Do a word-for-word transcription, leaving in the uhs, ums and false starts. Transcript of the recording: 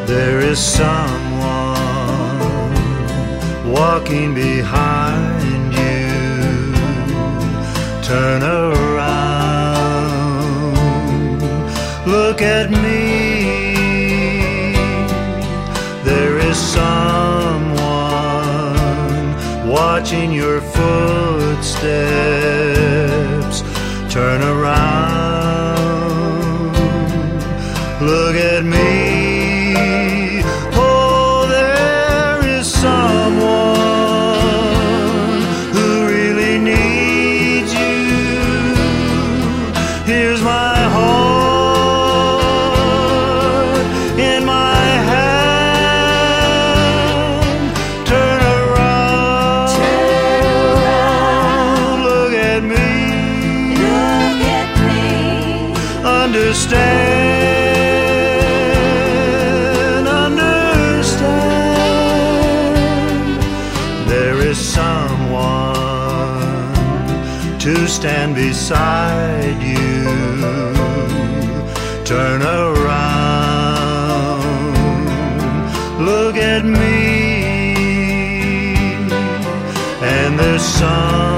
There is someone walking behind you. Turn around, look at me. There is someone watching your footsteps. Turn around, look at me. Oh, there is someone who really needs you. Here's my heart in my hand. Turn around, Turn around, look at me. look at me. Understand. Someone to stand beside you. Turn around, look at me, and there's some